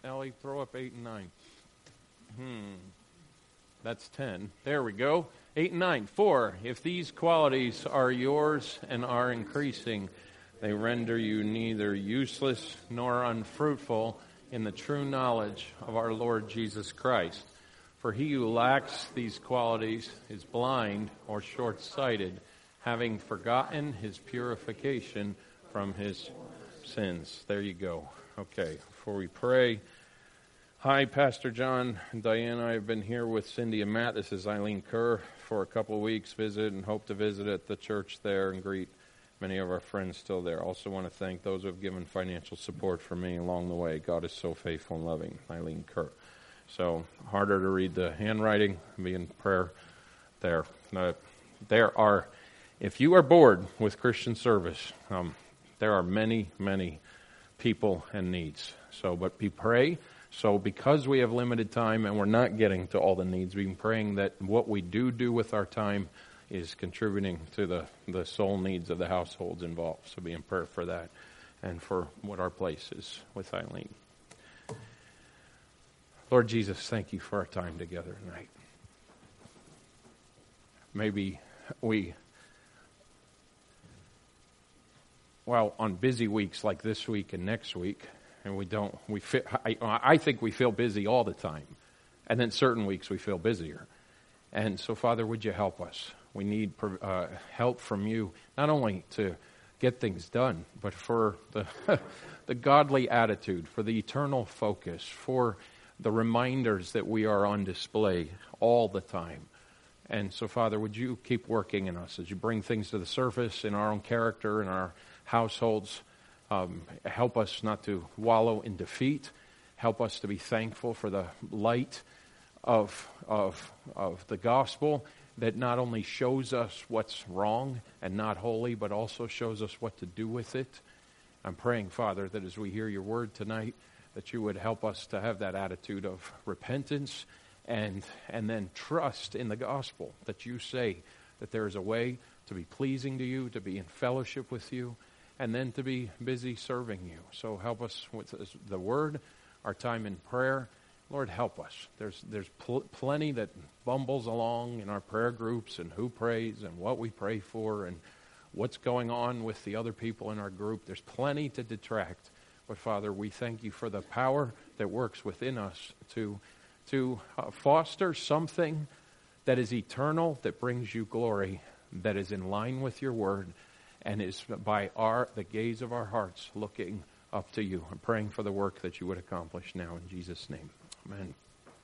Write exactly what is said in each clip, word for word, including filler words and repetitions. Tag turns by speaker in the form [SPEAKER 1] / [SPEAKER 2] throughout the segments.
[SPEAKER 1] Ellie, throw up eight and nine. Hmm. That's ten. There we go. Eight and nine. Four. If these qualities are yours and are increasing, they render you neither useless nor unfruitful in the true knowledge of our Lord Jesus Christ. For he who lacks these qualities is blind or short-sighted, having forgotten his purification from his sins. There you go. Okay, before we pray. Hi, Pastor John and Diane. I have been here with Cindy and Matt. This is Eileen Kerr for a couple of weeks, visit and hope to visit at the church there and greet many of our friends still there. Also want to thank those who have given financial support for me along the way. God is so faithful and loving. Eileen Kerr. So, harder to read the handwriting, be in prayer there. Uh, there are, if you are bored with Christian service, um, there are many, many people and needs. So, but be pray. So because we have limited time and we're not getting to all the needs, we've been praying that what we do do with our time is contributing to the, the soul needs of the households involved. So be in prayer for that and for what our place is with Eileen. Lord Jesus, thank you for our time together tonight. Maybe we, well, on busy weeks like this week and next week, and we don't, we feel, I, I think we feel busy all the time. And then certain weeks we feel busier. And so, Father, would you help us? We need uh, help from you, not only to get things done, but for the, the godly attitude, for the eternal focus, for the reminders that we are on display all the time. And so, Father, would you keep working in us as you bring things to the surface in our own character, in our households. Um, help us not to wallow in defeat. Help us to be thankful for the light of, of, of the gospel that not only shows us what's wrong and not holy, but also shows us what to do with it. I'm praying, Father, that as we hear your word tonight, that you would help us to have that attitude of repentance and, and then trust in the gospel, that you say that there is a way to be pleasing to you, to be in fellowship with you, and then to be busy serving you. So help us with the word, our time in prayer. Lord, help us. There's there's pl- plenty that bumbles along in our prayer groups and who prays and what we pray for and what's going on with the other people in our group. There's plenty to detract. But Father, we thank you for the power that works within us to, to uh, foster something that is eternal, that brings you glory, that is in line with your word, and is by our the gaze of our hearts looking up to you. I'm praying for the work that you would accomplish now in Jesus' name. Amen.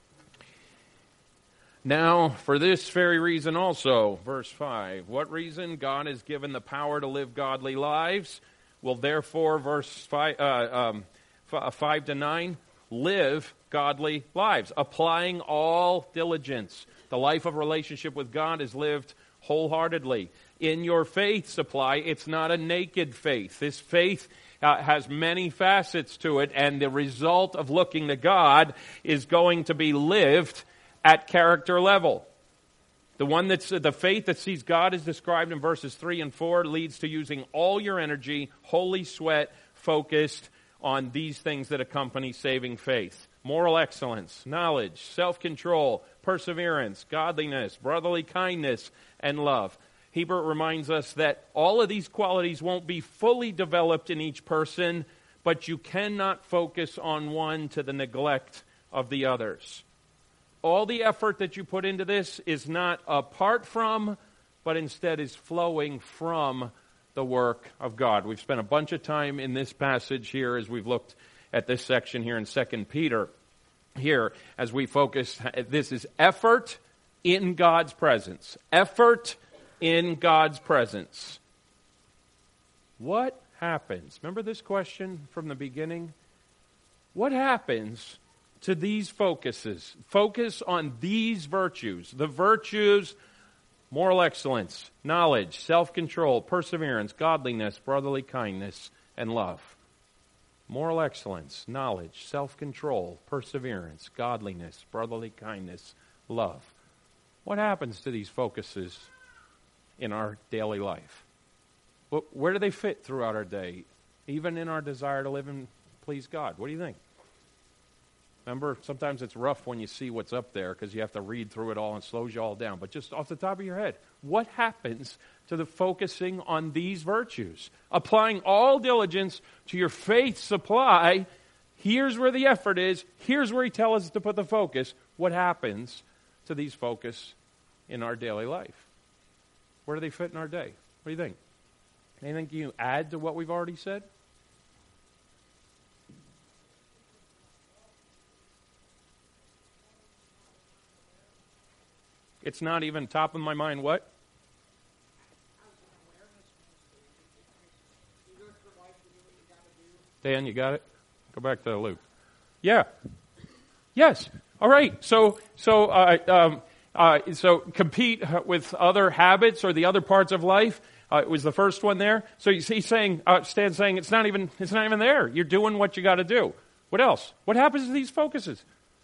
[SPEAKER 1] Now, for this very reason also, verse five, what reason? God has given the power to live godly lives. Will therefore, verse five, uh, um, f- five to nine, live godly lives, applying all diligence. The life of relationship with God is lived wholeheartedly. In your faith supply, it's not a naked faith. This faith uh, has many facets to it, and the result of looking to God is going to be lived at character level. The one that's uh, the faith that sees God is described in verses three and four leads to using all your energy, holy sweat, focused on these things that accompany saving faith. Moral excellence, knowledge, self-control, perseverance, godliness, brotherly kindness, and love. Hebert reminds us that all of these qualities won't be fully developed in each person, but you cannot focus on one to the neglect of the others. All the effort that you put into this is not apart from, but instead is flowing from the work of God. We've spent a bunch of time in this passage here as we've looked at this section here in Second Peter. Here, as we focus, this is effort in God's presence. Effort in God's presence. What happens? Remember this question from the beginning? What happens to these focuses? Focus on these virtues. The virtues, moral excellence, knowledge, self-control, perseverance, godliness, brotherly kindness, and love. Moral excellence, knowledge, self-control, perseverance, godliness, brotherly kindness, love. What happens to these focuses in our daily life? Where do they fit throughout our day, even in our desire to live and please God? What do you think? Remember, sometimes it's rough when you see what's up there because you have to read through it all and it slows you all down. But just off the top of your head, what happens to the focusing on these virtues? Applying all diligence to your faith supply. Here's where the effort is. Here's where he tells us to put the focus. What happens to these focus in our daily life? Where do they fit in our day? What do you think? Anything you add to what we've already said? It's not even top of my mind. What? Dan, you got it? Go back to Luke. Yeah. Yes. All right. So, so, uh, um, uh, so compete with other habits or the other parts of life. Uh, it was the first one there. So he's saying, uh, Stan's saying, it's not even, it's not even there. You're doing what you got to do. What else? What happens to these focuses?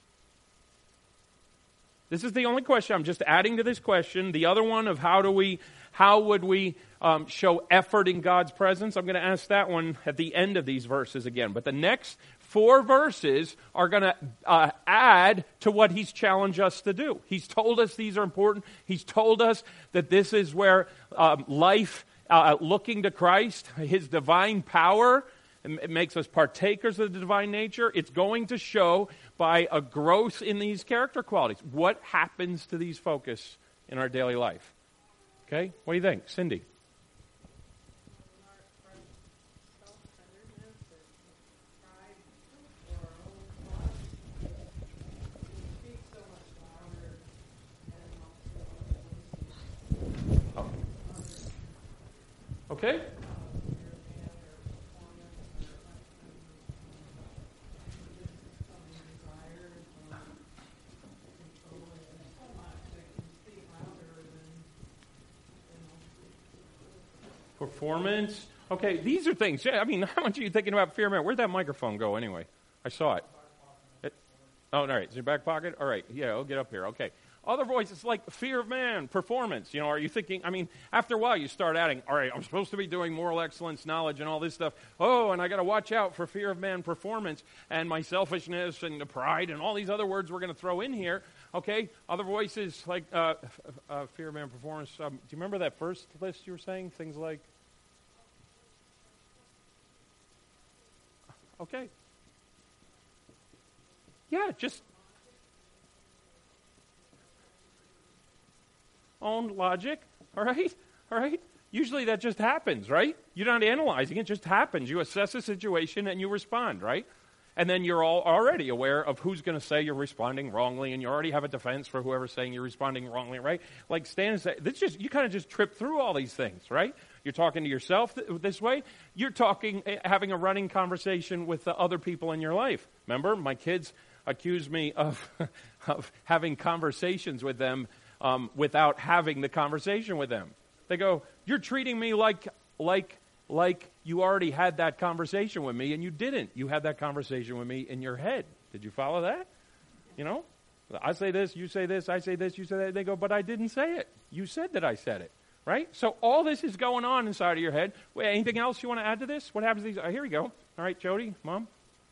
[SPEAKER 1] This is the only question. I'm just adding to this question. The other one of how do we, how would we um, show effort in God's presence? I'm going to ask that one at the end of these verses again. But the next four verses are going to uh, add to what he's challenged us to do. He's told us these are important. He's told us that this is where um, life, uh, looking to Christ, his divine power, it makes us partakers of the divine nature. It's going to show by a growth in these character qualities. What happens to these focus in our daily life? Okay? What do you think? Cindy? Oh. Okay? Performance. Okay, these are things. Yeah, I mean, how much are you thinking about fear of man? Where'd that microphone go anyway? I saw it. it oh, all right. Is it your back pocket? All right. Yeah, I'll get up here. Okay. Other voices like fear of man, performance. You know, are you thinking, I mean, after a while you start adding, all right, I'm supposed to be doing moral excellence, knowledge, and all this stuff. Oh, and I got to watch out for fear of man, performance, and my selfishness and the pride and all these other words we're going to throw in here. Okay. Other voices like uh, uh, fear of man, performance. Um, do you remember that first list you were saying? Things like, okay. Yeah, just own logic, all right? All right? Usually that just happens, right? You're not analyzing, it just happens. You assess a situation and you respond, right? And then you're all already aware of who's going to say you're responding wrongly, and you already have a defense for whoever's saying you're responding wrongly, right? Like Stan said, this just you kind of just trip through all these things, right? You're talking to yourself th- this way. You're talking, uh, having a running conversation with the other people in your life. Remember, my kids accuse me of, of having conversations with them um, without having the conversation with them. They go, "You're treating me like like." Like you already had that conversation with me, and you didn't. You had that conversation with me in your head. Did you follow that? You know, I say this, you say this, I say this, you say that. They go, but I didn't say it. You said that I said it, right? So all this is going on inside of your head. Wait, anything else you want to add to this? What happens to these? Oh, here we go. All right, Jody, Mom.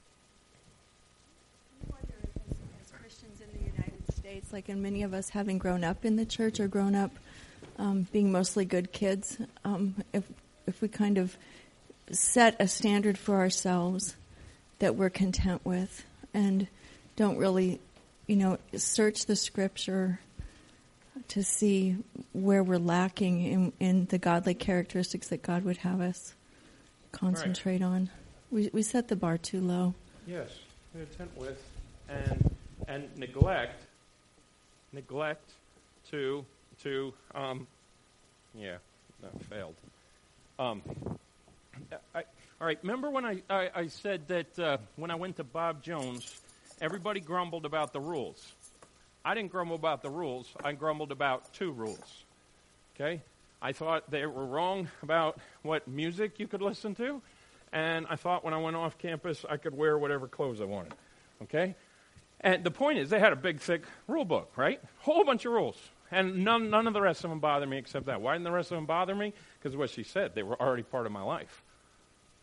[SPEAKER 2] I wonder if as Christians in the United States, like in many of us having grown up in the church or grown up um, being mostly good kids, um, if if we kind of set a standard for ourselves that we're content with and don't really, you know, search the scripture to see where we're lacking in, in the godly characteristics that God would have us concentrate right. on. We we set the bar too low.
[SPEAKER 1] Yes, content with and and neglect, neglect to to um, yeah, that failed. Um, I, all right, remember when I, I, I said that uh, when I went to Bob Jones, everybody grumbled about the rules. I didn't grumble about the rules. I grumbled about two rules, okay? I thought they were wrong about what music you could listen to, and I thought when I went off campus I could wear whatever clothes I wanted, okay? And the point is they had a big, thick rule book, right? Whole bunch of rules. And none none of the rest of them bother me except that. Why didn't the rest of them bother me? Because of what she said. They were already part of my life.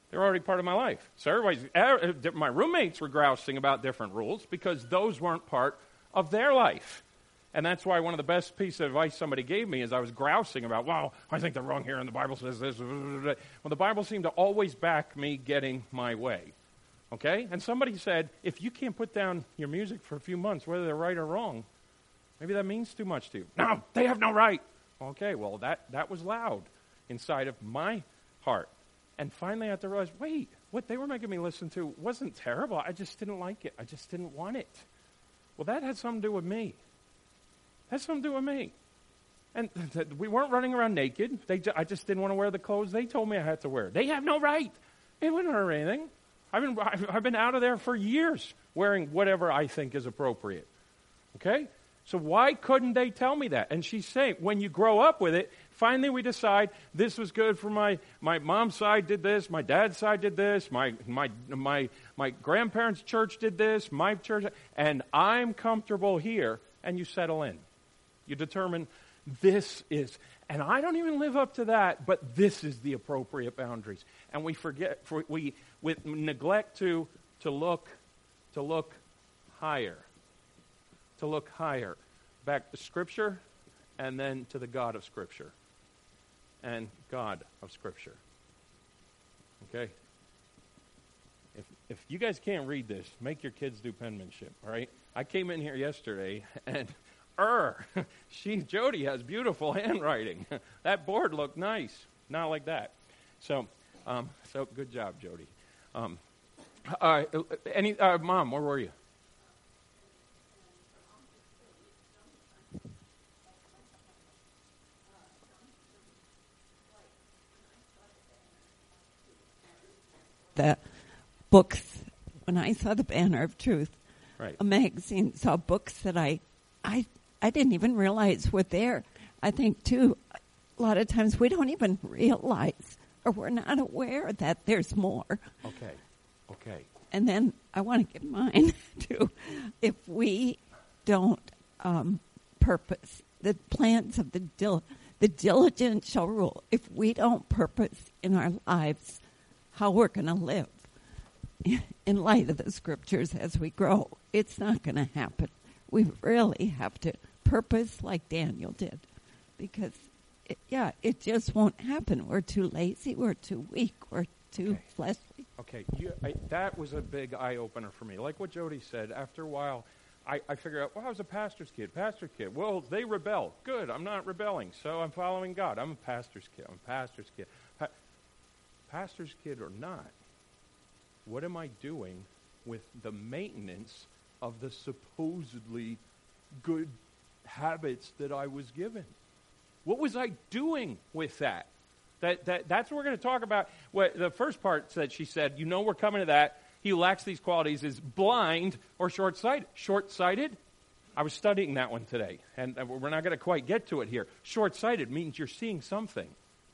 [SPEAKER 1] They're already part of my life. So everybody's, my roommates were grousing about different rules because those weren't part of their life. And that's why one of the best pieces of advice somebody gave me is I was grousing about, wow, I think they're wrong here and the Bible says this. Well, the Bible seemed to always back me getting my way. Okay? And somebody said, if you can't put down your music for a few months, whether they're right or wrong, maybe that means too much to you. No, they have no right. Okay, well, that, that was loud inside of my heart. And finally I had to realize, wait, what they were making me listen to wasn't terrible. I just didn't like it. I just didn't want it. Well, that had something to do with me. That's something to do with me. And th- th- we weren't running around naked. They ju- I just didn't want to wear the clothes they told me I had to wear. They have no right. They wouldn't hurt anything. I've been, I've, I've been out of there for years wearing whatever I think is appropriate. Okay? So why couldn't they tell me that? And she's saying, when you grow up with it, finally we decide this was good for my, my mom's side did this, my dad's side did this, my, my, my, my grandparents' church did this, my church, and I'm comfortable here, and you settle in. You determine this is, and I don't even live up to that, but this is the appropriate boundaries. And we forget, we with neglect to to look, to look higher, to look higher, back to Scripture, and then to the God of Scripture, and God of Scripture. Okay. If if you guys can't read this, make your kids do penmanship. All right. I came in here yesterday and. Er, she, Jody has beautiful handwriting. That board looked nice. Not like that. So, um, so good job, Jody. Um, uh, any, uh, Mom, where were you?
[SPEAKER 3] The books, when I saw the Banner of Truth,
[SPEAKER 1] right.
[SPEAKER 3] A magazine, saw books that I, I, I didn't even realize were there. I think, too, a lot of times we don't even realize or we're not aware that there's more.
[SPEAKER 1] Okay, okay.
[SPEAKER 3] And then I want to give mine, too. If we don't um, purpose, the plans of the dil- the diligent shall rule. If we don't purpose in our lives how we're going to live in light of the Scriptures as we grow, it's not going to happen. We really have to purpose like Daniel did, because, it, yeah, it just won't happen. We're too lazy, we're too weak, we're too
[SPEAKER 1] okay.
[SPEAKER 3] fleshly.
[SPEAKER 1] Okay, you, I, that was a big eye-opener for me. Like what Jody said, after a while, I, I figured out, well, I was a pastor's kid, pastor's kid. Well, they rebel. Good, I'm not rebelling, so I'm following God. I'm a pastor's kid, I'm a pastor's kid. Pa- pastor's kid or not, what am I doing with the maintenance of the supposedly good habits that I was given? What was I doing with that? That, that that's what we're going to talk about. What the first part that she said, you know, we're coming to that. He who lacks these qualities is blind or short-sighted. Short-sighted? I was studying that one today, and we're not going to quite get to it here. Short-sighted means you're seeing something,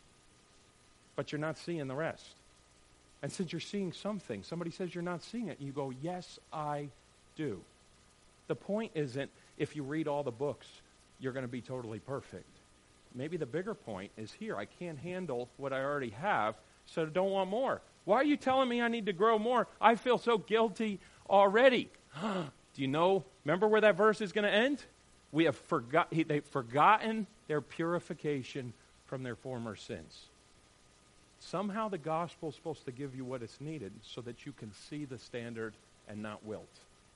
[SPEAKER 1] but you're not seeing the rest. And since you're seeing something, somebody says you're not seeing it, and you go, yes, I do. The point isn't if you read all the books, you're going to be totally perfect. Maybe the bigger point is here. I can't handle what I already have, so I don't want more. Why are you telling me I need to grow more? I feel so guilty already. Do you know, remember where that verse is going to end? We have forgot, they've forgotten their purification from their former sins. Somehow the gospel is supposed to give you what is needed so that you can see the standard and not wilt.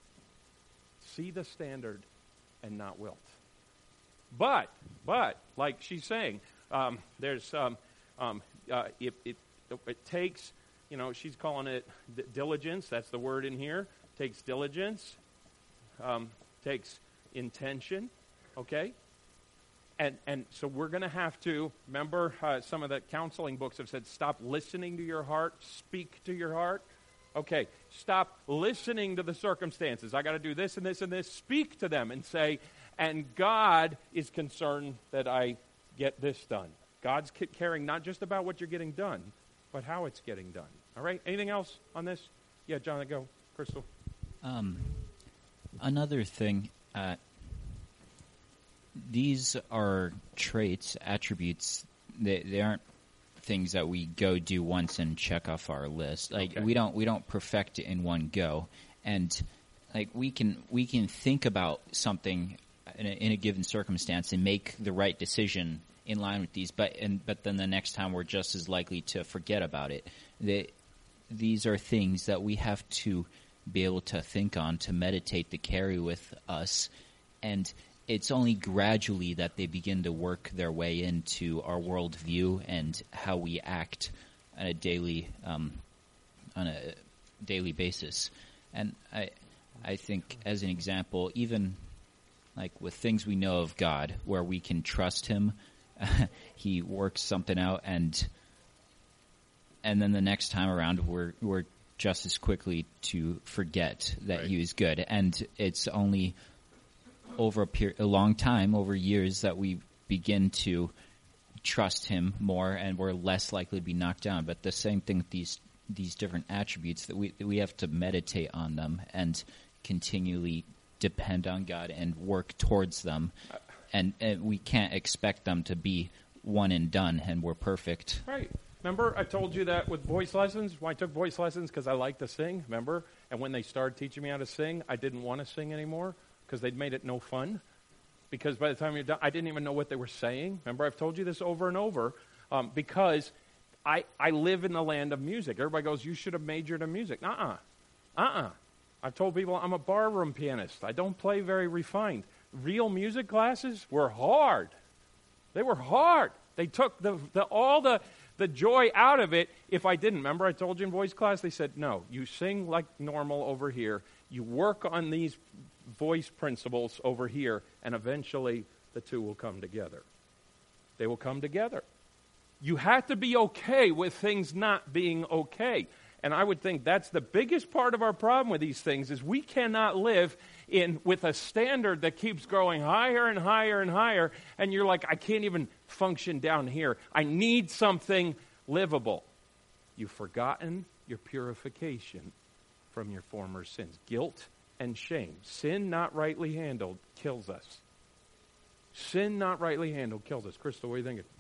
[SPEAKER 1] See the standard and not wilt. But, but, like she's saying, um, there's, um, um, uh, it, it, it takes, you know, she's calling it d- diligence. That's the word in here. Takes diligence. Um, takes intention. Okay? And and so we're going to have to, remember uh, some of the counseling books have said, stop listening to your heart, speak to your heart. Okay, stop listening to the circumstances. I got to do this and this and this. Speak to them and say, and God is concerned that I get this done. God's caring not just about what you're getting done, but how it's getting done. All right? Anything else on this? Yeah, John, go. Crystal.
[SPEAKER 4] Um, another thing, uh, these are traits, attributes. They, they aren't things that we go do once and check off our list. Like
[SPEAKER 1] Okay.
[SPEAKER 4] we don't we don't perfect it in one go, and like we can we can think about something in a, in a given circumstance and make the right decision in line with these, but and but then the next time we're just as likely to forget about it. They, these are things that we have to be able to think on, to meditate, to carry with us, and it's only gradually that they begin to work their way into our worldview and how we act on a daily um, on a daily basis. And I I think, as an example, even like with things we know of God, where we can trust Him, He works something out, and and then the next time around, we're we're just as quickly to forget that
[SPEAKER 1] Right.
[SPEAKER 4] He was good, and it's only over a, per- a long time, over years, that we begin to trust Him more, and we're less likely to be knocked down. But the same thing with these these different attributes, that we that we have to meditate on them and continually depend on God and work towards them, and, and we can't expect them to be one and done, and we're perfect.
[SPEAKER 1] Right. Remember, I told you that with voice lessons. When I took voice lessons because I like to sing, remember? And when they started teaching me how to sing, I didn't want to sing anymore because they'd made it no fun. Because by the time you're done, I didn't even know what they were saying. Remember, I've told you this over and over. Um, because I I live in the land of music. Everybody goes, you should have majored in music. Uh-uh. Uh-uh. I've told people I'm a barroom pianist. I don't play very refined. Real music classes were hard. They were hard. They took the, the all the, the joy out of it if I didn't. Remember I told you in voice class, they said, no, you sing like normal over here. You work on these voice principles over here, and eventually the two will come together. They will come together. You have to be okay with things not being okay. And I would think that's the biggest part of our problem with these things is we cannot live in with a standard that keeps growing higher and higher and higher, and you're like, I can't even function down here. I need something livable. You've forgotten your purification from your former sins. Guilt and shame. Sin not rightly handled kills us. Sin not rightly handled kills us. Crystal, what are you thinking?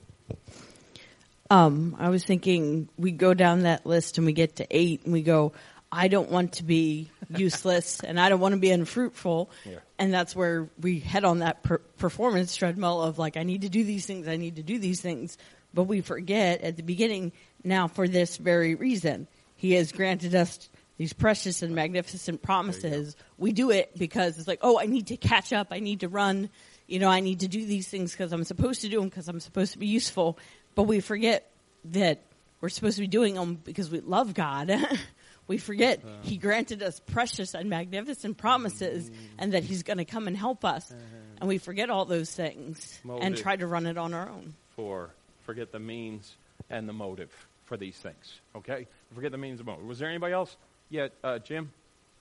[SPEAKER 2] Um, I was thinking we go down that list and we get to eight and we go, I don't want to be useless and I don't want to be unfruitful.
[SPEAKER 1] Yeah.
[SPEAKER 2] And that's where we head on that per- performance treadmill of like, I need to do these things, I need to do these things. But we forget at the beginning, now for this very reason, He has granted us these precious and magnificent promises. We do it because it's like, oh, I need to catch up, I need to run, you know, I need to do these things because I'm supposed to do them because I'm supposed to be useful. But we forget that we're supposed to be doing them because we love God. We forget uh, He granted us precious and magnificent promises, mm-hmm. and that He's going to come and help us. Uh-huh. And we forget all those things motive and try to run it on our own.
[SPEAKER 1] For forget the means and the motive for these things. Okay, forget the means and motive. Was there anybody else? Yeah, uh, Jim.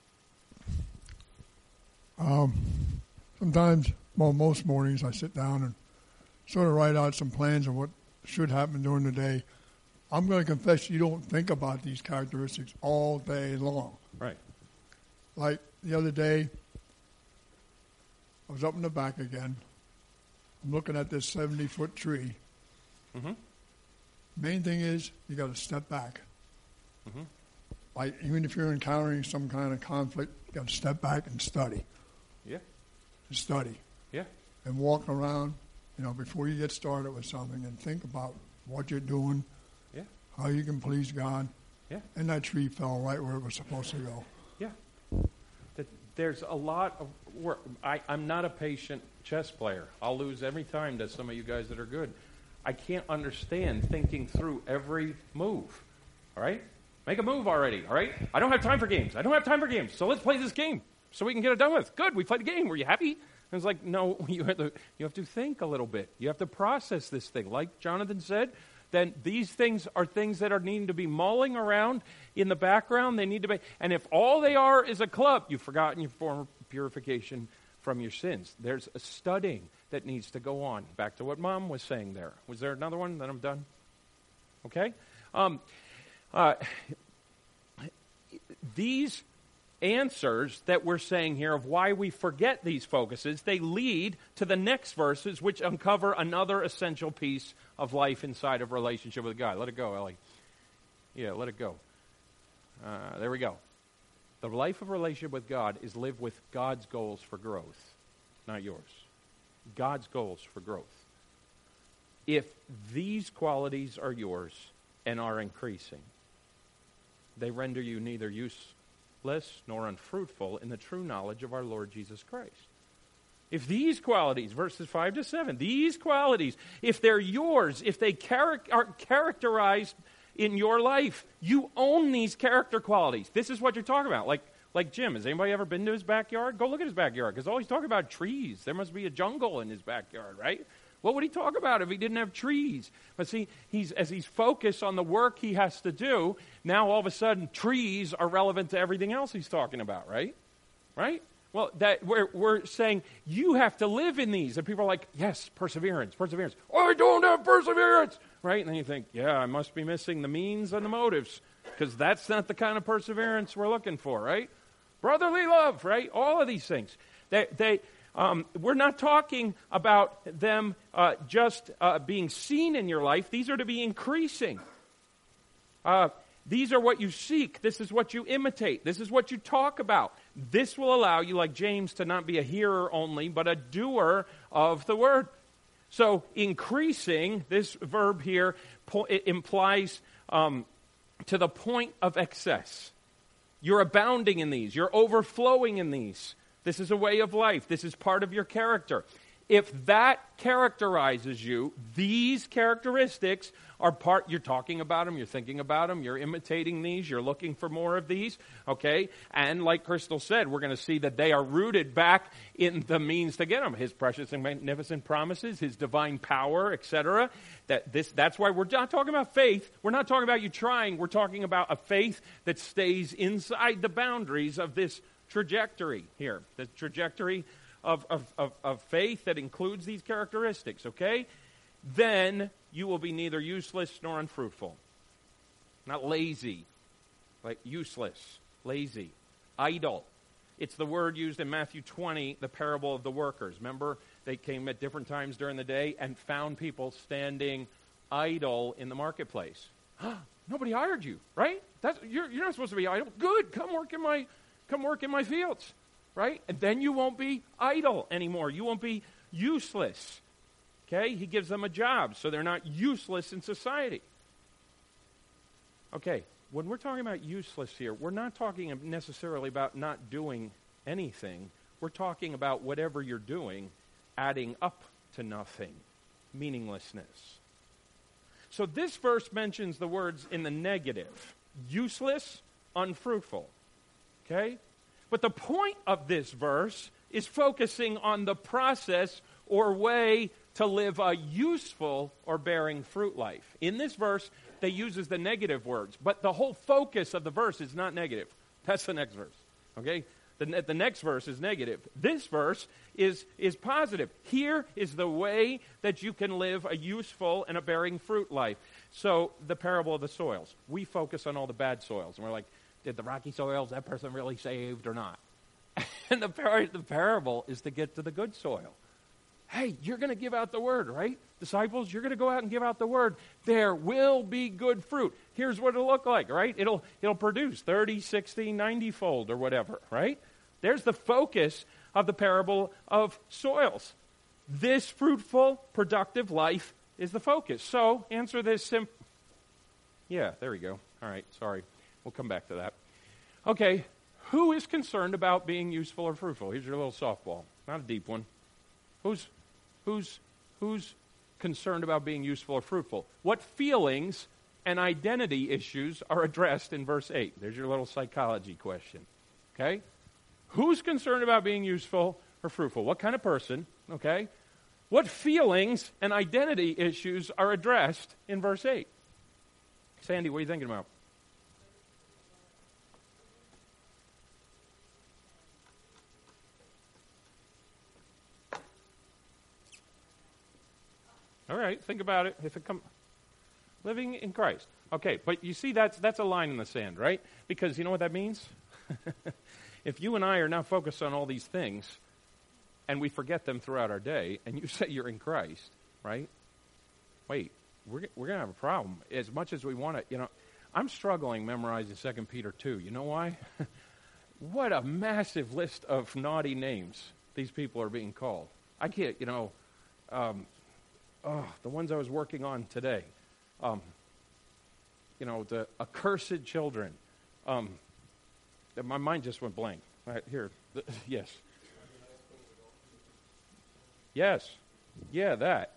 [SPEAKER 5] Um, sometimes, well, most mornings I sit down and sort of write out some plans of what should happen during the day. I'm going to confess you don't think about these characteristics all day long.
[SPEAKER 1] Right.
[SPEAKER 5] Like the other day, I was up in the back again. I'm looking at this seventy-foot tree.
[SPEAKER 1] Mm-hmm.
[SPEAKER 5] Main thing is you got to step back.
[SPEAKER 1] Mm-hmm.
[SPEAKER 5] Like even if you're encountering some kind of conflict, you got to step back and study.
[SPEAKER 1] Yeah.
[SPEAKER 5] And study.
[SPEAKER 1] Yeah.
[SPEAKER 5] And walk around. You know, before you get started with something, and think about what you're doing,
[SPEAKER 1] yeah,
[SPEAKER 5] how you can please God.
[SPEAKER 1] Yeah.
[SPEAKER 5] And that tree fell right where it was supposed to go.
[SPEAKER 1] Yeah. That there's a lot of work. I, I'm not a patient chess player. I'll lose every time to some of you guys that are good. I can't understand thinking through every move. All right? Make a move already, all right? I don't have time for games. I don't have time for games. So let's play this game so we can get it done with. Good, we played the game. Were you happy? And it's like, no, you have to you have to think a little bit. You have to process this thing. Like Jonathan said, then these things are things that are needing to be mulling around in the background. They need to be, and if all they are is a club, you've forgotten your form of purification from your sins. There's a studying that needs to go on. Back to what Mom was saying there. Was there another one? Then I'm done. Okay? Um, uh, these answers that we're saying here of why we forget these focuses, they lead to the next verses, which uncover another essential piece of life inside of relationship with God. Let it go, Ellie. Yeah, let it go. Uh, there we go. The life of relationship with God is lived with God's goals for growth, not yours. God's goals for growth. If these qualities are yours and are increasing, they render you neither useless nor unfruitful in the true knowledge of our Lord Jesus Christ. If these qualities, verses five to seven, these qualities, if they're yours, if they char- are characterized in your life, you own these character qualities. This is what you're talking about. Like, like Jim, has anybody ever been to his backyard? Go look at his backyard, because all he's talking about trees. There must be a jungle in his backyard, right? What would he talk about if he didn't have trees? But see, he's as he's focused on the work he has to do, now all of a sudden trees are relevant to everything else he's talking about, right? Right? Well, that we're, we're saying you have to live in these. And people are like, yes, perseverance, perseverance. Oh, I don't have perseverance, right? And then you think, yeah, I must be missing the means and the motives, because that's not the kind of perseverance we're looking for, right? Brotherly love, right? All of these things. They, they, um, we're not talking about them uh, just uh, being seen in your life. These are to be increasing. Uh, these are what you seek. This is what you imitate. This is what you talk about. This will allow you, like James, to not be a hearer only, but a doer of the word. So increasing, this verb here, po- it implies um, to the point of excess. You're abounding in these. You're overflowing in these. This is a way of life. This is part of your character. If that characterizes you, these characteristics are part, you're talking about them, you're thinking about them, you're imitating these, you're looking for more of these, okay? And like Crystal said, we're going to see that they are rooted back in the means to get them. His precious and magnificent promises, His divine power, et cetera. That this, that's why we're not talking about faith. We're not talking about you trying. We're talking about a faith that stays inside the boundaries of this trajectory here. The trajectory Of, of, of, of faith that includes these characteristics, okay? Then you will be neither useless nor unfruitful. Not lazy, like useless, lazy, idle. It's the word used in Matthew twenty, the parable of the workers. Remember, they came at different times during the day and found people standing idle in the marketplace. Nobody hired you, right? That's, you're, you're not supposed to be idle. Good, come work in my, come work in my fields. Right? And then you won't be idle anymore. You won't be useless. Okay? He gives them a job, so they're not useless in society. Okay, when we're talking about useless here, we're not talking necessarily about not doing anything. We're talking about whatever you're doing adding up to nothing, meaninglessness. So this verse mentions the words in the negative, useless, unfruitful. Okay? But the point of this verse is focusing on the process or way to live a useful or bearing fruit life. In this verse, they uses the negative words, but the whole focus of the verse is not negative. That's the next verse. Okay? The, the next verse is negative. This verse is, is positive. Here is the way that you can live a useful and a bearing fruit life. So, the parable of the soils. We focus on all the bad soils, and we're like, did the rocky soils, that person really saved or not? And the, par- the parable is to get to the good soil. Hey, you're going to give out the word, right? Disciples, you're going to go out and give out the word. There will be good fruit. Here's what it'll look like, right? It'll, it'll produce thirty, sixty, ninety fold or whatever, right? There's the focus of the parable of soils. This fruitful, productive life is the focus. So, answer this simple. Yeah, there we go. All right, sorry. We'll come back to that. Okay, who is concerned about being useful or fruitful? Here's your little softball. Not a deep one. Who's, who's, who's concerned about being useful or fruitful? What feelings and identity issues are addressed in verse eight? There's your little psychology question. Okay? Who's concerned about being useful or fruitful? What kind of person? Okay? What feelings and identity issues are addressed in verse eight? Sandy, what are you thinking about? All right, think about it. If it come, living in Christ. Okay, but you see that's that's a line in the sand, right? Because you know what that means? if you and I are now focused on all these things and we forget them throughout our day, and you say you're in Christ, right? Wait, we're, we're going to have a problem. As much as we want to, you know, I'm struggling memorizing Second Peter two. You know why? What a massive list of naughty names these people are being called. I can't, you know, um, oh, the ones I was working on today. Um, you know, the accursed children. Um, my mind just went blank. Right here, the, yes. Yes. Yeah, that.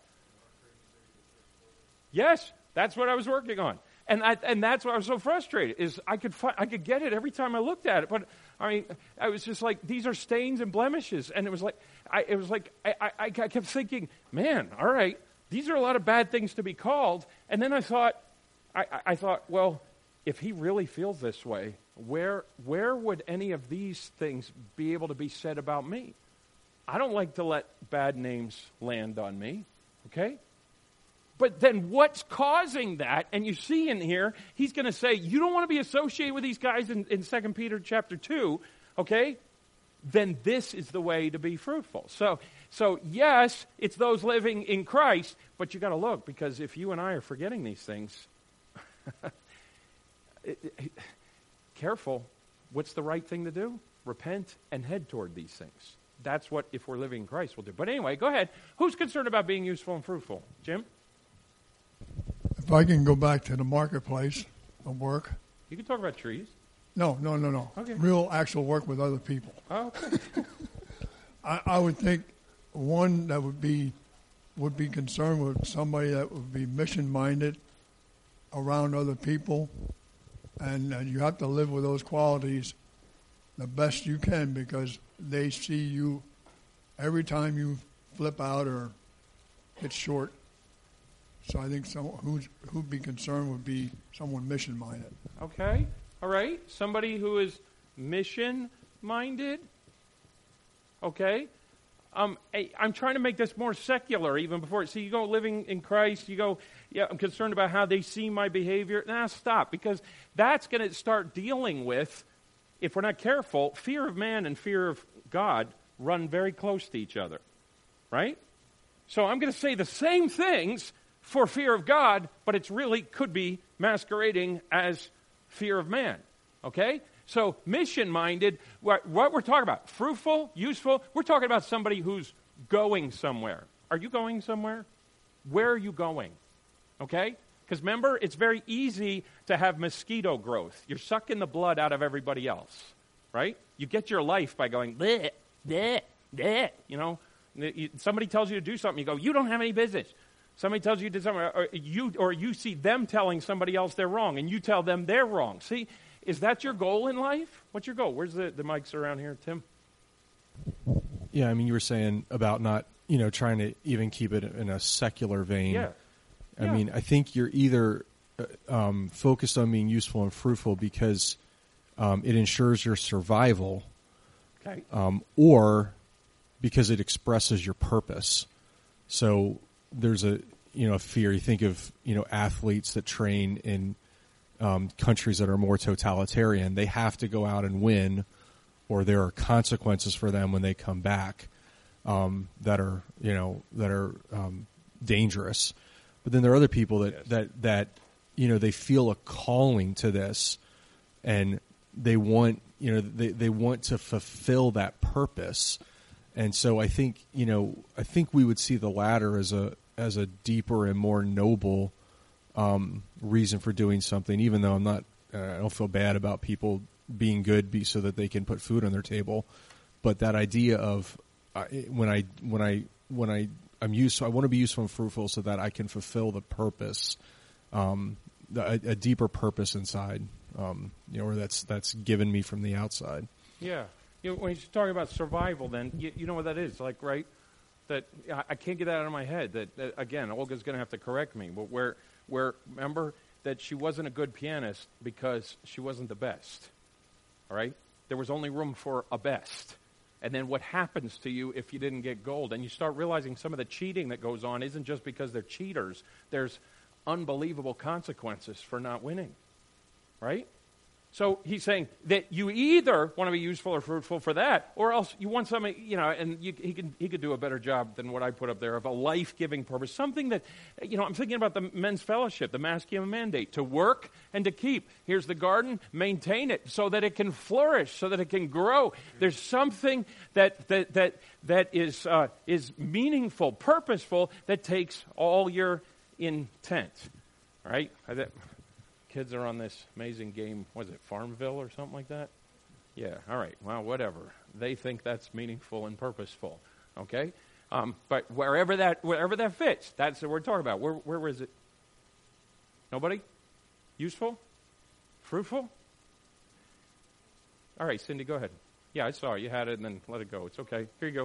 [SPEAKER 1] Yes, that's what I was working on. And I, and that's why I was so frustrated, is I could fi- I could get it every time I looked at it. But, I mean, I was just like, these are stains and blemishes. And it was like, I, it was like I, I, I kept thinking, man, all right, these are a lot of bad things to be called. And then I thought, I, I thought, well, if he really feels this way, where where would any of these things be able to be said about me? I don't like to let bad names land on me, okay? But then what's causing that? And you see in here, he's going to say, you don't want to be associated with these guys in, in Second Peter chapter two, okay? Then this is the way to be fruitful. So, so yes, it's those living in Christ, but you got to look, because if you and I are forgetting these things, it, it, careful. What's the right thing to do? Repent and head toward these things. That's what, if we're living in Christ, we'll do. But anyway, go ahead. Who's concerned about being useful and fruitful? Jim?
[SPEAKER 5] If I can go back to the marketplace of work.
[SPEAKER 1] You can talk about trees.
[SPEAKER 5] No, no, no, no.
[SPEAKER 1] Okay.
[SPEAKER 5] Real, actual work with other people.
[SPEAKER 1] Oh, okay.
[SPEAKER 5] I, I would think one that would be would be concerned with somebody that would be mission-minded around other people, and, and you have to live with those qualities the best you can, because they see you every time you flip out or hit short. So I think someone who's, who'd be concerned would be someone mission-minded.
[SPEAKER 1] Okay. All right. Somebody who is mission-minded. Okay. Um, I, I'm trying to make this more secular even before. See, you go living in Christ, you go, yeah, I'm concerned about how they see my behavior. Now, stop, because that's going to start dealing with, if we're not careful, fear of man and fear of God run very close to each other, right? So I'm going to say the same things for fear of God, but it's really could be masquerading as fear of man, okay? So mission-minded, what, what we're talking about, fruitful, useful, we're talking about somebody who's going somewhere. Are you going somewhere? Where are you going? Okay? Because remember, it's very easy to have mosquito growth. You're sucking the blood out of everybody else, right? You get your life by going, bleh, bleh, bleh, you know. Somebody tells you to do something, you go, you don't have any business. Somebody tells you to do something, or you, or you see them telling somebody else they're wrong, and you tell them they're wrong. See, is that your goal in life? What's your goal? Where's the, the mics around here, Tim?
[SPEAKER 6] Yeah, I mean, you were saying about not, you know, trying to even keep it in a secular vein.
[SPEAKER 1] Yeah.
[SPEAKER 6] I
[SPEAKER 1] Yeah.
[SPEAKER 6] mean, I think you're either uh, um, focused on being useful and fruitful because um, it ensures your survival,
[SPEAKER 1] Okay.
[SPEAKER 6] um, or because it expresses your purpose. So there's a, you know, a fear. You think of, you know, athletes that train in um, countries that are more totalitarian. They have to go out and win, or there are consequences for them when they come back um, that are, you know, that are um, dangerous. But then there are other people that,
[SPEAKER 1] Yes.
[SPEAKER 6] that, that, you know, they feel a calling to this, and they want, you know, they, they want to fulfill that purpose. And so I think, you know, I think we would see the latter as a, as a deeper and more noble um, reason for doing something, even though I'm not, uh, I don't feel bad about people being good be, so that they can put food on their table. But that idea of uh, when I, when I, when I, I'm used, I want to be useful and fruitful so that I can fulfill the purpose, um, the, a, a deeper purpose inside, um, you know, or that's that's given me from the outside.
[SPEAKER 1] Yeah. You know, when you're talking about survival, then you, you know what that is, like, right? That I, I can't get that out of my head. That, that again, Olga's going to have to correct me. But where, where, remember that she wasn't a good pianist because she wasn't the best. All right, there was only room for a best. And then what happens to you if you didn't get gold? And you start realizing some of the cheating that goes on isn't just because they're cheaters. There's unbelievable consequences for not winning, right? So he's saying that you either want to be useful or fruitful for that, or else you want something, you know, and you, he, can, he could do a better job than what I put up there of a life-giving purpose. Something that, you know, I'm thinking about the men's fellowship, the masculine mandate, to work and to keep. Here's the garden, maintain it so that it can flourish, so that it can grow. There's something that that that, that is, uh, is meaningful, purposeful, that takes all your intent, right? I th- Kids are on this amazing game, was it Farmville or something like that? Yeah, all right, well, whatever. They think that's meaningful and purposeful, okay? Um, but wherever that wherever that fits, that's what we're talking about. Where, where is it? Nobody? Useful? Fruitful? All right, Cindy, go ahead. Yeah, I saw you had it, and then let it go. It's okay. Here you go.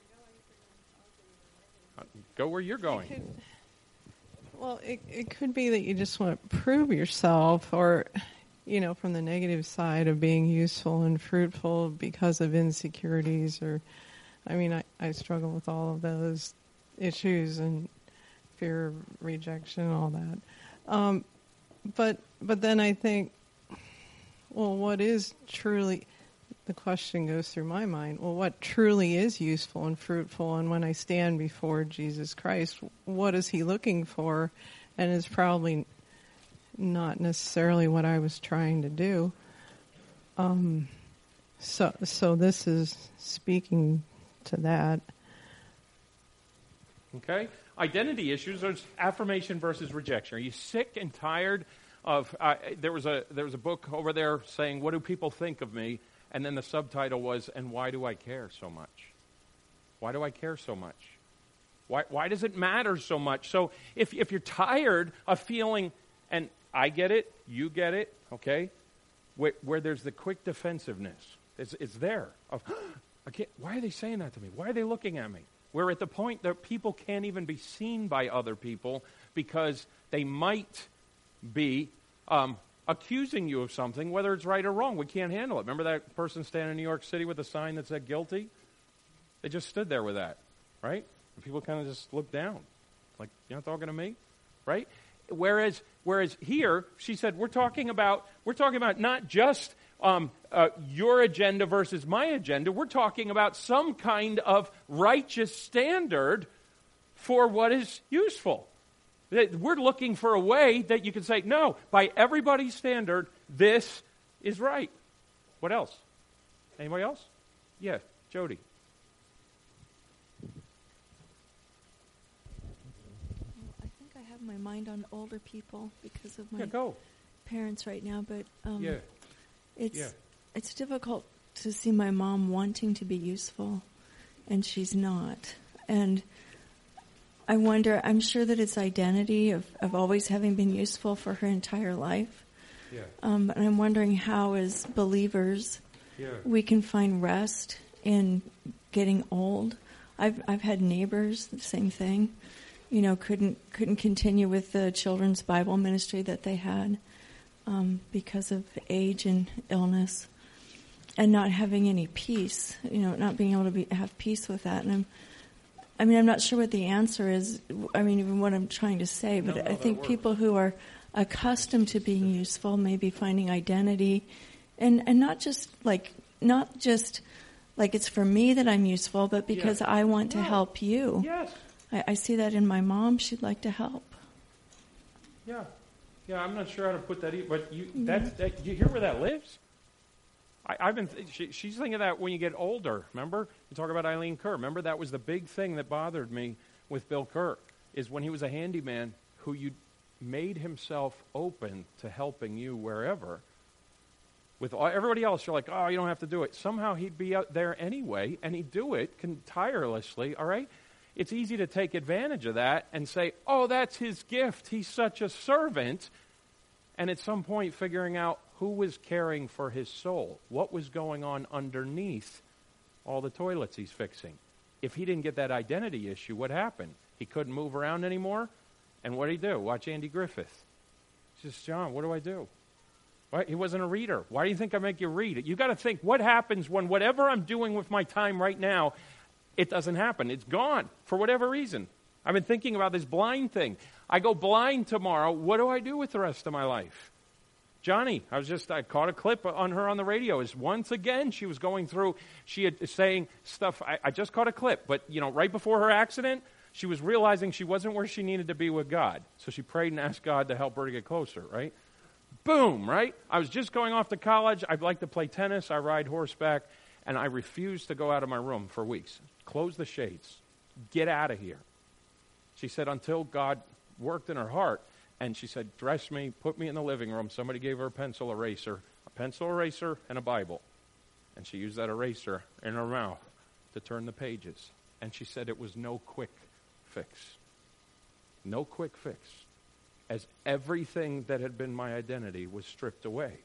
[SPEAKER 1] Uh, go where you're going.
[SPEAKER 7] Well, it, it could be that you just want to prove yourself, or, you know, from the negative side of being useful and fruitful because of insecurities, or, I mean, I, I struggle with all of those issues and fear of rejection and all that. Um, but, but then I think, well, what is truly, the question goes through my mind, well, what truly is useful and fruitful? And when I stand before Jesus Christ, what is he looking for? And is probably not necessarily what I was trying to do. Um, so, so this is speaking to that.
[SPEAKER 1] Okay. Identity issues are affirmation versus rejection. Are you sick and tired of, uh, there was a, there was a book over there saying, what do people think of me? And then the subtitle was, and why do I care so much? Why do I care so much? Why, why does it matter so much? So if, if you're tired of feeling, and I get it, you get it, okay, where, where there's the quick defensiveness, it's, it's there. Of, I can't, why are they saying that to me? Why are they looking at me? We're at the point that people can't even be seen by other people because they might be um, accusing you of something, whether it's right or wrong. We can't handle it. Remember that person standing in New York City with a sign that said guilty? They just stood there with that, right? And people kind of just looked down, like, you're not talking to me, right? Whereas, whereas here, she said, we're talking about, we're talking about not just um, uh, your agenda versus my agenda. We're talking about some kind of righteous standard for what is useful. We're looking for a way that you can say, no, by everybody's standard, this is right. What else? Anybody else? Yeah, Jody.
[SPEAKER 2] I think I have my mind on older people because of my
[SPEAKER 1] yeah, go.
[SPEAKER 2] parents right now, but um,
[SPEAKER 1] yeah.
[SPEAKER 2] it's
[SPEAKER 1] yeah.
[SPEAKER 2] it's difficult to see my mom wanting to be useful, and she's not. And I wonder, I'm sure that it's identity of, of always having been useful for her entire life.
[SPEAKER 1] Yeah.
[SPEAKER 2] Um, and I'm wondering how, as believers,
[SPEAKER 1] yeah.
[SPEAKER 2] we can find rest in getting old. I've I've had neighbors, the same thing, you know, couldn't couldn't continue with the children's Bible ministry that they had um, because of age and illness, and not having any peace, you know, not being able to be, have peace with that. And I'm I mean, I'm not sure what the answer is. I mean, even what I'm trying to say, but
[SPEAKER 1] no, no,
[SPEAKER 2] I think
[SPEAKER 1] works.
[SPEAKER 2] people who are accustomed to being useful may be finding identity, and, and not just like not just like it's for me that I'm useful, but because
[SPEAKER 1] yes.
[SPEAKER 2] I want to
[SPEAKER 1] no.
[SPEAKER 2] help you.
[SPEAKER 1] Yes.
[SPEAKER 2] I, I see that in my mom. She'd like to help.
[SPEAKER 1] Yeah, yeah. I'm not sure how to put that, either, but you
[SPEAKER 2] Mm-hmm.
[SPEAKER 1] that, that you hear where that lives. I, I've been. Th- she, she's thinking of that when you get older. Remember, you talk about Eileen Kerr. Remember, that was the big thing that bothered me with Bill Kerr, is when he was a handyman who you made himself open to helping you wherever. With all, everybody else, you're like, oh, you don't have to do it. Somehow he'd be out there anyway, and he'd do it con- tirelessly. All right, it's easy to take advantage of that and say, oh, that's his gift. He's such a servant. And at some point, figuring out who was caring for his soul, what was going on underneath all the toilets he's fixing. If he didn't get that identity issue, what happened? He couldn't move around anymore? And what did he do? Watch Andy Griffith. He says, John, what do I do? Why? He wasn't a reader. Why do you think I make you read it? You've got to think, what happens when whatever I'm doing with my time right now, it doesn't happen. It's gone for whatever reason. I've been thinking about this blind thing. I go blind tomorrow. What do I do with the rest of my life? Johnny, I was just, I caught a clip on her on the radio. Is once again, she was going through, she had saying stuff, I, I just caught a clip, but, you know, right before her accident, she was realizing she wasn't where she needed to be with God. So she prayed and asked God to help her to get closer, right? Boom, right? I was just going off to college. I'd like to play tennis. I ride horseback. And I refused to go out of my room for weeks. Close the shades. Get out of here. She said until God worked in her heart. And she said, dress me, put me in the living room. Somebody gave her a pencil eraser, a pencil eraser and a Bible. And she used that eraser in her mouth to turn the pages. And she said it was no quick fix. No quick fix. As everything that had been my identity was stripped away.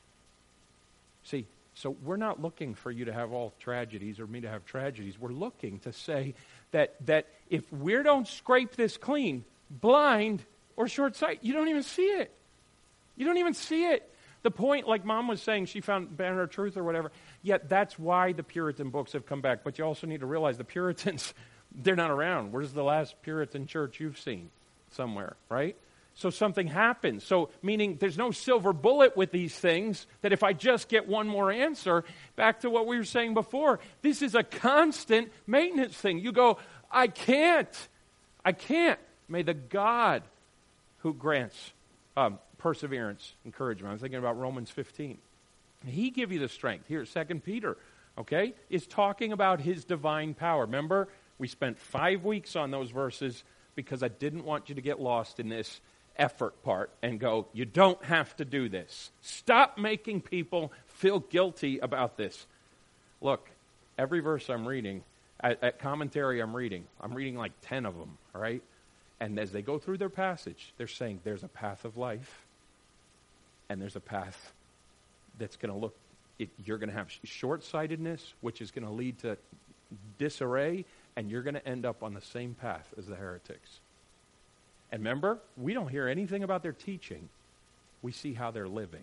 [SPEAKER 1] See, so we're not looking for you to have all tragedies or me to have tragedies. We're looking to say that that if we don't scrape this clean, blind or short sight, you don't even see it. You don't even see it. The point, like Mom was saying, she found Banner of Truth or whatever, yet that's why the Puritan books have come back. But you also need to realize the Puritans, they're not around. Where's the last Puritan church you've seen? Somewhere, right? So something happens. So meaning there's no silver bullet with these things that if I just get one more answer, back to what we were saying before, this is a constant maintenance thing. You go, I can't. I can't. May the God who grants um, perseverance, encouragement. I'm thinking about Romans fifteen. He give you the strength. Here, Second Peter, okay, is talking about his divine power. Remember, we spent five weeks on those verses because I didn't want you to get lost in this effort part and go, you don't have to do this. Stop making people feel guilty about this. Look, every verse I'm reading, at, at commentary I'm reading, I'm reading like ten of them, all right? And as they go through their passage, they're saying there's a path of life and there's a path that's going to look, it, you're going to have short-sightedness, which is going to lead to disarray, and you're going to end up on the same path as the heretics. And remember, we don't hear anything about their teaching. We see how they're living.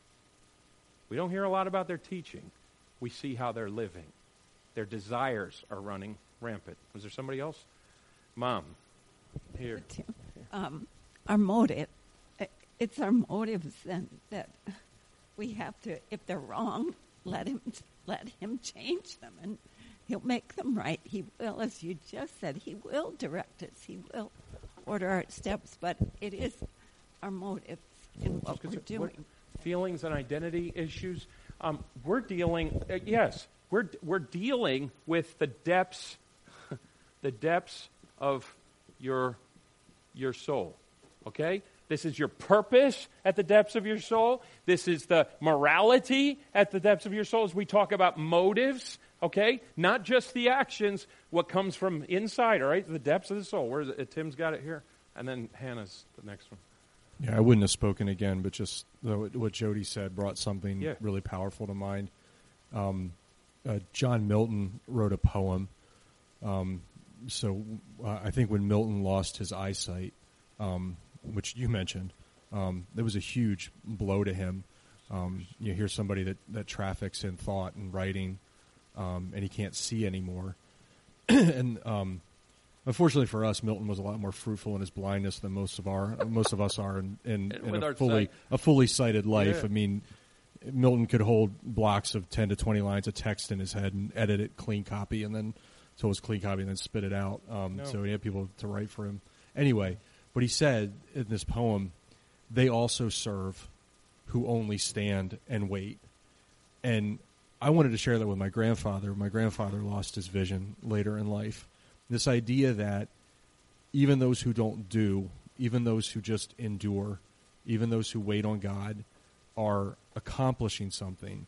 [SPEAKER 1] We don't hear a lot about their teaching. We see how they're living. Their desires are running rampant. Was there somebody else? Mom, here.
[SPEAKER 3] Um, our motive, it's our motives then that we have to, if they're wrong, let him let him change them, and he'll make them right. He will, as you just said, he will direct us. He will order our steps, but it is our motives in what we're doing. What,
[SPEAKER 1] feelings and identity issues. Um, we're dealing, uh, yes, we're we're dealing with the depths, the depths of your your soul. Okay, this is your purpose at the depths of your soul. This is the morality at the depths of your soul. As we talk about motives. Okay, not just the actions, what comes from inside, all right? The depths of the soul. Where's it? Tim's got it here. And then Hannah's the next one.
[SPEAKER 6] Yeah, I wouldn't have spoken again, but just the, what Jody said brought something
[SPEAKER 1] yeah.
[SPEAKER 6] really powerful to mind. Um, uh, John Milton wrote a poem. Um, so uh, I think when Milton lost his eyesight, um, which you mentioned, um, it was a huge blow to him. Um, you hear somebody that, that traffics in thought and writing, Um, and he can't see anymore. and um, unfortunately for us, Milton was a lot more fruitful in his blindness than most of our most of us are in, in, in a fully sight. a fully sighted life.
[SPEAKER 1] Yeah.
[SPEAKER 6] I mean, Milton could hold blocks of ten to twenty lines of text in his head and edit it clean copy, and then so it was clean copy, and then spit it out. Um,
[SPEAKER 1] no.
[SPEAKER 6] So he had people to write for him. Anyway, but he said in this poem, "They also serve who only stand and wait," and I wanted to share that with my grandfather. My grandfather lost his vision later in life. This idea that even those who don't do, even those who just endure, even those who wait on God are accomplishing something.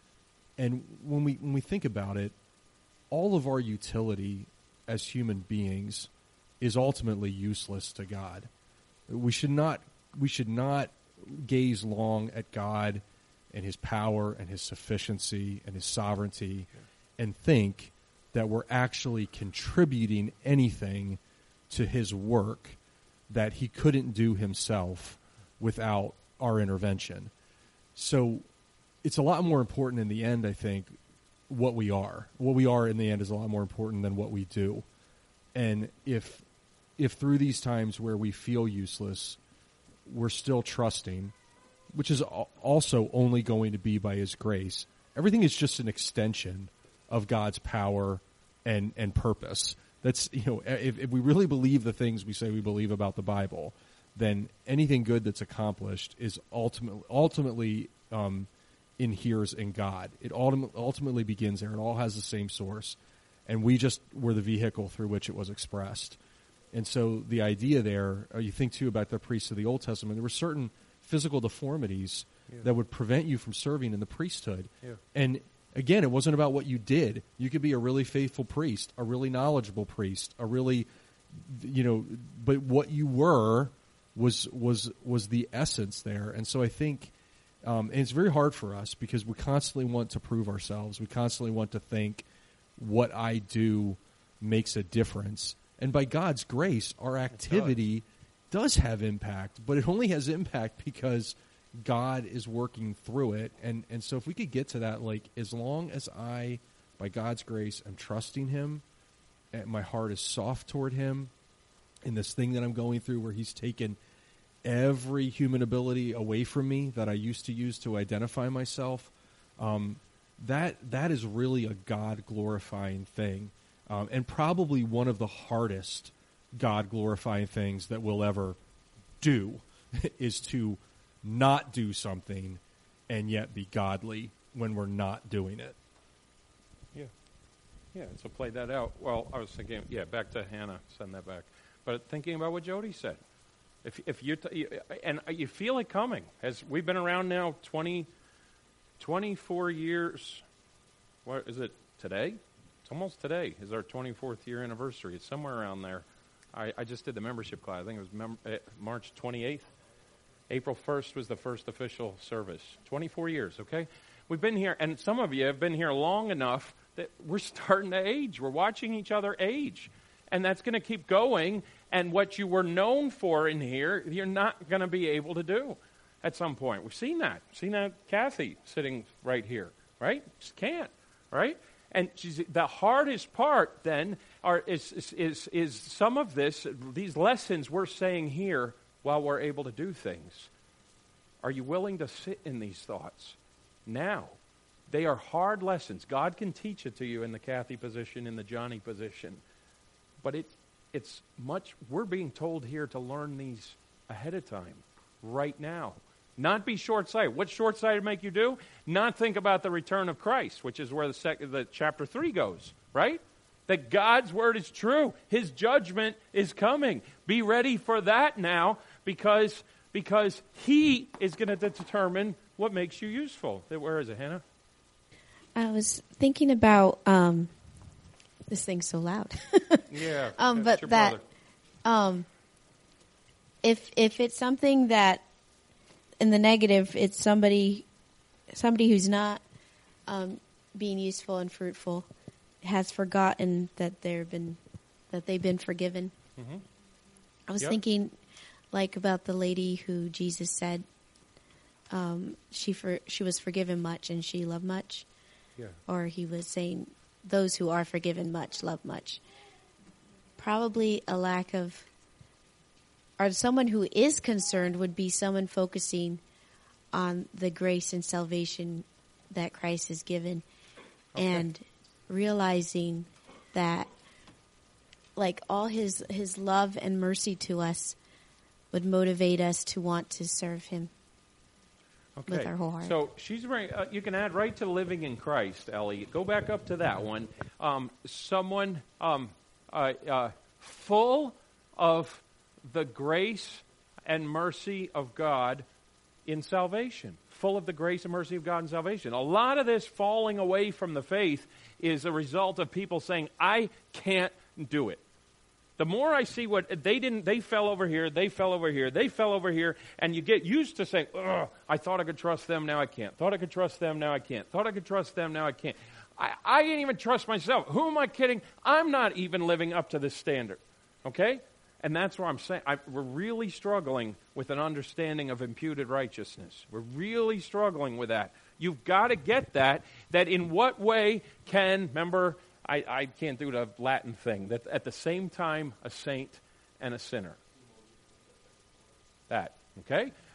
[SPEAKER 6] And when we when we think about it, all of our utility as human beings is ultimately useless to God. We should not we should not gaze long at God and his power and his sufficiency and his sovereignty and think that we're actually contributing anything to his work that he couldn't do himself without our intervention. So it's a lot more important in the end, I think, what we are. What we are in the end is a lot more important than what we do. And if if through these times where we feel useless, we're still trusting which is al- also only going to be by His grace. Everything is just an extension of God's power and and purpose. That's, you know, if, if we really believe the things we say we believe about the Bible, then anything good that's accomplished is ultimately ultimately um, inheres in God. It ultimately ultimately begins there. It all has the same source, and we just were the vehicle through which it was expressed. And so the idea there, uh, you think too about the priests of the Old Testament, there were certain physical deformities yeah. that would prevent you from serving in the priesthood. Yeah. And again, it wasn't about what you did. You could be a really faithful priest, a really knowledgeable priest, a really, you know, but what you were was was was the essence there. And so I think, um, and it's very hard for us because we constantly want to prove ourselves. We constantly want to think what I do makes a difference. And by God's grace, our activity does. does have impact, but it only has impact because God is working through it. And, and so if we could get to that, like, as long as I, by God's grace, am trusting Him, and my heart is soft toward Him, in this thing that I'm going through where He's taken every human ability away from me that I used to use to identify myself, um, that that is really a God-glorifying thing. Um, and probably one of the hardest God-glorifying things that we'll ever do is to not do something and yet be godly when we're not doing it.
[SPEAKER 1] Yeah. Yeah, so play that out. Well, I was thinking, yeah, back to Hannah, send that back. But thinking about what Jody said. If if you t- and you feel it coming, as we've been around now twenty, twenty-four years. What is it today? It's almost today is our twenty-fourth year anniversary. It's somewhere around there. I, I just did the membership class. I think it was mem- uh, March twenty-eighth. April first was the first official service. twenty-four years, okay? We've been here, and some of you have been here long enough that we're starting to age. We're watching each other age. And that's going to keep going. And what you were known for in here, you're not going to be able to do at some point. We've seen that. We've seen that Kathy sitting right here, right? Just can't, right? And she's, the hardest part then are, is, is, is, is some of this, these lessons we're saying here while we're able to do things. Are you willing to sit in these thoughts now? They are hard lessons. God can teach it to you in the Kathy position, in the Johnny position. But it, it's much, we're being told here to learn these ahead of time, right now. Not be short-sighted. What short-sighted make you do? Not think about the return of Christ, which is where the, sec- the chapter three goes, right? That God's word is true. His judgment is coming. Be ready for that now because, because He is going to determine what makes you useful. Where is it, Hannah?
[SPEAKER 8] I was thinking about... Um This thing's so loud.
[SPEAKER 1] yeah,
[SPEAKER 8] um, but that um, if if it's something that in the negative, it's somebody somebody who's not um, being useful and fruitful has forgotten that they've been that they've been forgiven. Mm-hmm. I was yep. thinking like about the lady who Jesus said um, she for, she was forgiven much and she loved much, yeah. or He was saying. Those who are forgiven much love much. Probably a lack of, or someone who is concerned would be someone focusing on the grace and salvation that Christ has given, okay. and realizing that, like all His His love and mercy to us, would motivate us to want to serve Him.
[SPEAKER 1] Okay.
[SPEAKER 8] With our whole heart.
[SPEAKER 1] So she's very, uh, you can add right to living in Christ, Ellie. Go back up to that one. Um, someone um, uh, uh, full of the grace and mercy of God in salvation. Full of the grace and mercy of God in salvation. A lot of this falling away from the faith is a result of people saying, I can't do it. The more I see what they didn't, they fell over here, they fell over here, they fell over here, and you get used to saying, ugh, I thought I could trust them, now I can't. Thought I could trust them, now I can't. Thought I could trust them, now I can't. I, I didn't even trust myself. Who am I kidding? I'm not even living up to this standard. Okay? And that's where I'm saying, I, we're really struggling with an understanding of imputed righteousness. We're really struggling with that. You've got to get that, that in what way can, remember, I, I can't do the Latin thing. That at the same time, a saint and a sinner. That, okay?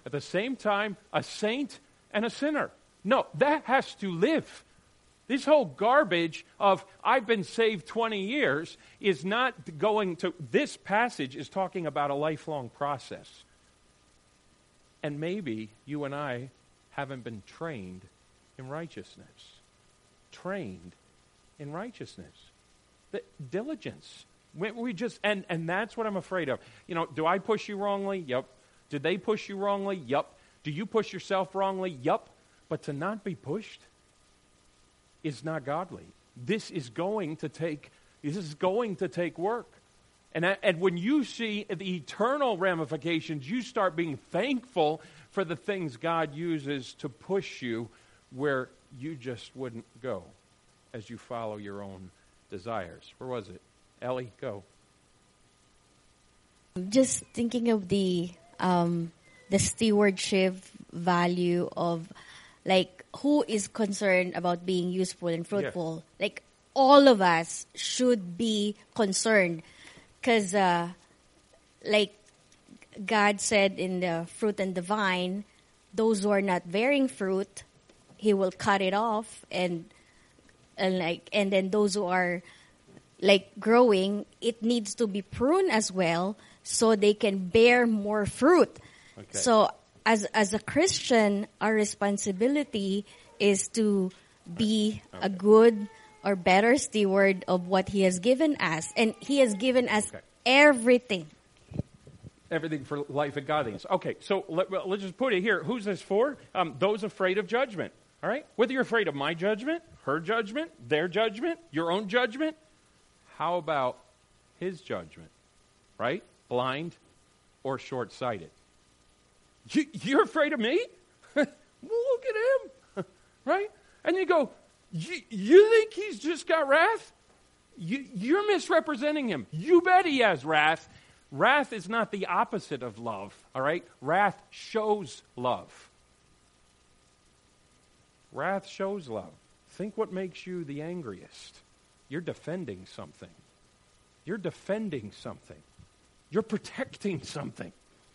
[SPEAKER 1] at the same time a saint and a sinner. No, that has to live. This whole garbage of I've been saved twenty years is not going to, this passage is talking about a lifelong process. And maybe you and I haven't been trained in righteousness. Trained in righteousness. The diligence. We, we just, and, and that's what I'm afraid of. You know, do I push you wrongly? Yep. Did they push you wrongly? Yep. Do you push yourself wrongly? Yep. But to not be pushed is not godly. This is going to take, this is going to take work. And, and when you see the eternal ramifications, you start being thankful for the things God uses to push you where you just wouldn't go as you follow your own desires. Where was it? Ellie, go.
[SPEAKER 8] Just thinking of the um, the stewardship value of, like, who is concerned about being useful and fruitful. Yeah. Like, all of us should be concerned. Because, uh, like God said in the fruit and the vine, those who are not bearing fruit, He will cut it off. And, and, like, and then those who are, like, growing, it needs to be pruned as well so they can bear more fruit. Okay. So, as as a Christian, our responsibility is to be okay. a good or better steward of what He has given us. And He has given us okay. everything.
[SPEAKER 1] Everything for life and godliness. Okay, so let, let's just put it here. Who's this for? Um, those afraid of judgment. All right? Whether you're afraid of my judgment, her judgment, their judgment, your own judgment, how about His judgment? Right? Blind or short-sighted? You, you're afraid of me? Well, look at him. Right? And you go, you, you think He's just got wrath? You, you're misrepresenting Him. You bet He has wrath. Wrath is not the opposite of love. All right? Wrath shows love. Wrath shows love. Think what makes you the angriest. You're defending something. You're defending something. You're protecting something.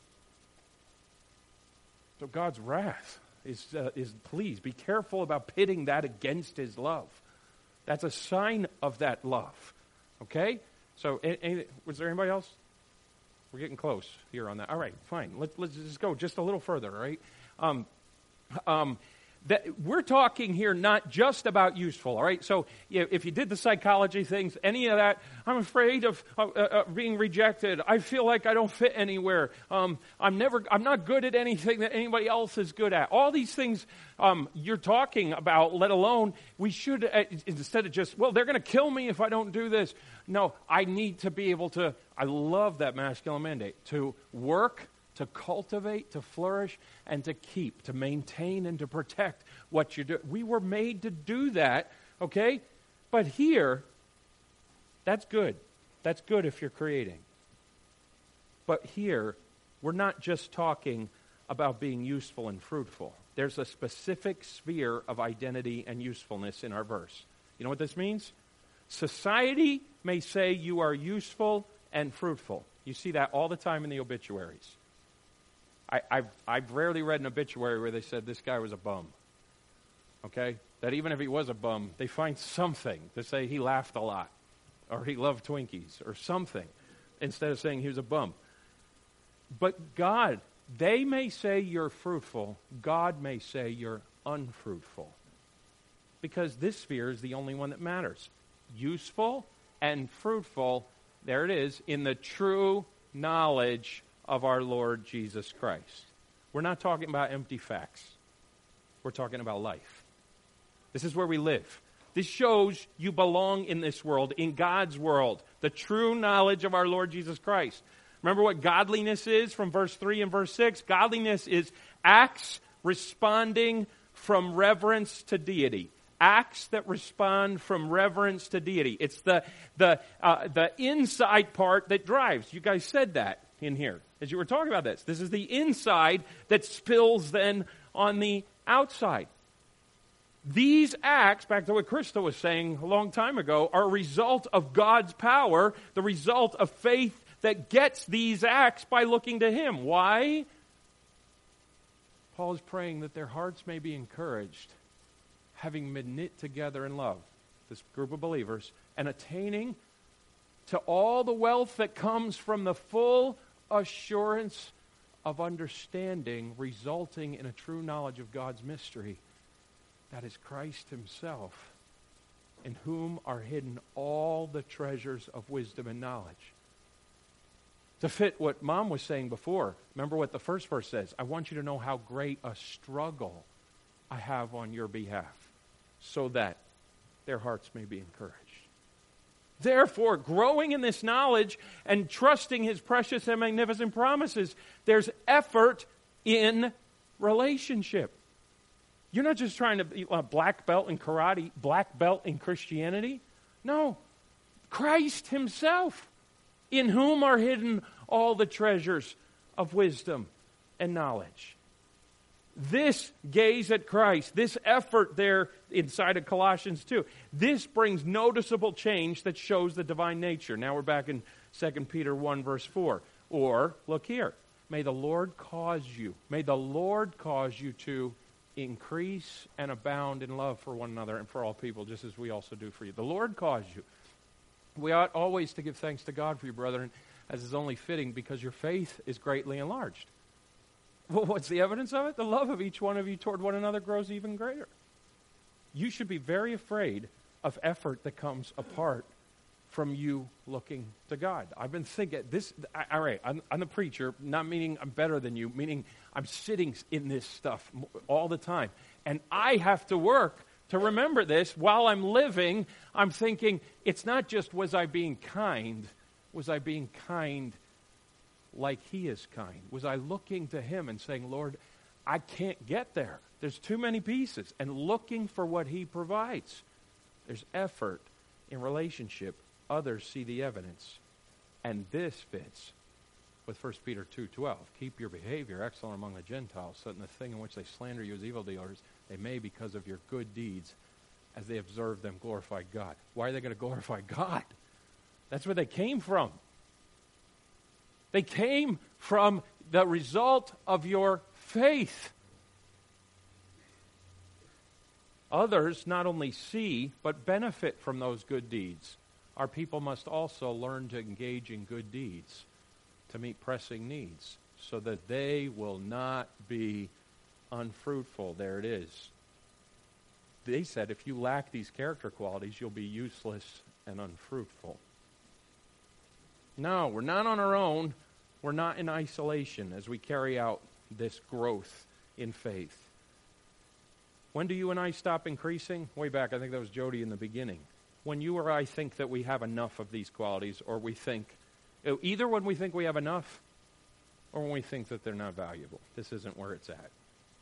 [SPEAKER 1] So God's wrath is, uh, is please be careful about pitting that against His love. That's a sign of that love. Okay? So, any, any, was there anybody else? We're getting close here on that. All right, fine. Let's let's just go just a little further. All right. Um, um, that we're talking here not just about useful. All right. So if you did the psychology things, any of that, I'm afraid of uh, uh, being rejected. I feel like I don't fit anywhere. Um, I'm never. I'm not good at anything that anybody else is good at. All these things um, you're talking about. Let alone we should uh, instead of just well, they're going to kill me if I don't do this. No, I need to be able to. I love that masculine mandate to work, to cultivate, to flourish, and to keep, to maintain, and to protect what you do. We were made to do that, okay? But here, that's good. That's good if you're creating. But here, we're not just talking about being useful and fruitful. There's a specific sphere of identity and usefulness in our verse. You know what this means? Society may say you are useful and fruitful. You see that all the time in the obituaries. I, I've, I've rarely read an obituary where they said this guy was a bum. Okay? That even if he was a bum, they find something to say he laughed a lot, or he loved Twinkies, or something, instead of saying he was a bum. But God, they may say you're fruitful. God may say you're unfruitful. Because this sphere is the only one that matters. Useful and fruitful, there it is, in the true knowledge of our Lord Jesus Christ. We're not talking about empty facts. We're talking about life. This is where we live. This shows you belong in this world, in God's world, the true knowledge of our Lord Jesus Christ. Remember what godliness is from verse three and verse six? Godliness is acts responding from reverence to deity. Acts that respond from reverence to deity. It's the the uh, the inside part that drives. You guys said that in here as you were talking about this. This is the inside that spills then on the outside. These acts, back to what Krista was saying a long time ago, are a result of God's power, the result of faith that gets these acts by looking to Him. Why? Paul is praying that their hearts may be encouraged, having been knit together in love, this group of believers, and attaining to all the wealth that comes from the full assurance of understanding, resulting in a true knowledge of God's mystery. That is Christ himself, in whom are hidden all the treasures of wisdom and knowledge. To fit what Mom was saying before, remember what the first verse says. I want you to know how great a struggle I have on your behalf, so that their hearts may be encouraged. Therefore, growing in this knowledge and trusting his precious and magnificent promises, there's effort in relationship. You're not just trying to be a black belt in karate, black belt in Christianity. No, Christ himself, in whom are hidden all the treasures of wisdom and knowledge. This gaze at Christ, this effort there inside of Colossians two, this brings noticeable change that shows the divine nature. Now we're back in Second Peter one, verse four. Or, look here, may the Lord cause you, may the Lord cause you to increase and abound in love for one another and for all people, just as we also do for you. The Lord cause you. We ought always to give thanks to God for you, brethren, as is only fitting, because your faith is greatly enlarged. Well, what's the evidence of it? The love of each one of you toward one another grows even greater. You should be very afraid of effort that comes apart from you looking to God. I've been thinking, this, I, all right, I'm, I'm the preacher, not meaning I'm better than you, meaning I'm sitting in this stuff all the time. And I have to work to remember this. While I'm living, I'm thinking, it's not just was I being kind, was I being kind like he is kind? Was I looking to him and saying, Lord, I can't get there. There's too many pieces. And looking for what he provides. There's effort in relationship. Others see the evidence. And this fits with First Peter two twelve. Keep your behavior excellent among the Gentiles, so that in the thing in which they slander you as evildoers, they may, because of your good deeds, as they observe them, glorify God. Why are they going to glorify God? That's where they came from. They came from the result of your faith. Others not only see, but benefit from those good deeds. Our people must also learn to engage in good deeds to meet pressing needs, so that they will not be unfruitful. There it is. They said if you lack these character qualities, you'll be useless and unfruitful. No, we're not on our own. We're not in isolation as we carry out this growth in faith. When do you and I stop increasing? Way back, I think that was Jody in the beginning. When you or I think that we have enough of these qualities, or we think, either when we think we have enough, or when we think that they're not valuable. This isn't where it's at.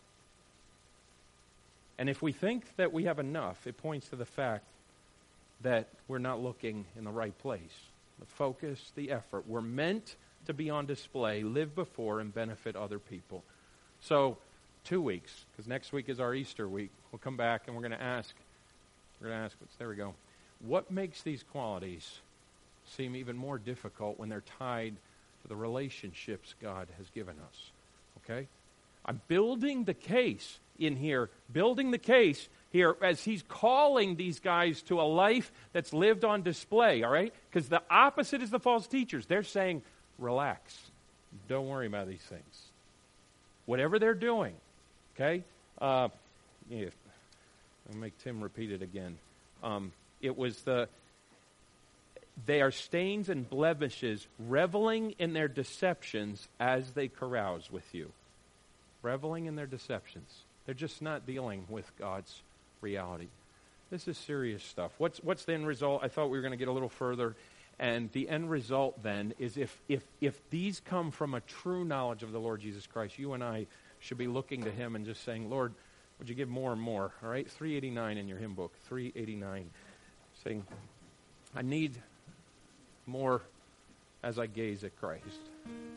[SPEAKER 1] And if we think that we have enough, it points to the fact that we're not looking in the right place. The focus, the effort. We're meant to be on display, live before, and benefit other people. So, two weeks, because next week is our Easter week. We'll come back and we're going to ask, we're going to ask, there we go. What makes these qualities seem even more difficult when they're tied to the relationships God has given us? Okay? I'm building the case in here, building the case here as he's calling these guys to a life that's lived on display, all right? Because the opposite is the false teachers. They're saying, relax. Don't worry about these things. Whatever they're doing, okay? Uh, yeah, I'll make Tim repeat it again. Um, it was the, they are stains and blemishes, reveling in their deceptions as they carouse with you. Reveling in their deceptions. They're just not dealing with God's reality. This is serious stuff. What's what's the end result? I thought we were going to get a little further. And the end result then is if, if, if these come from a true knowledge of the Lord Jesus Christ, you and I should be looking to him and just saying, Lord, would you give more and more? All right, three eighty-nine in your hymn book, three eighty-nine. Saying, I need more as I gaze at Christ.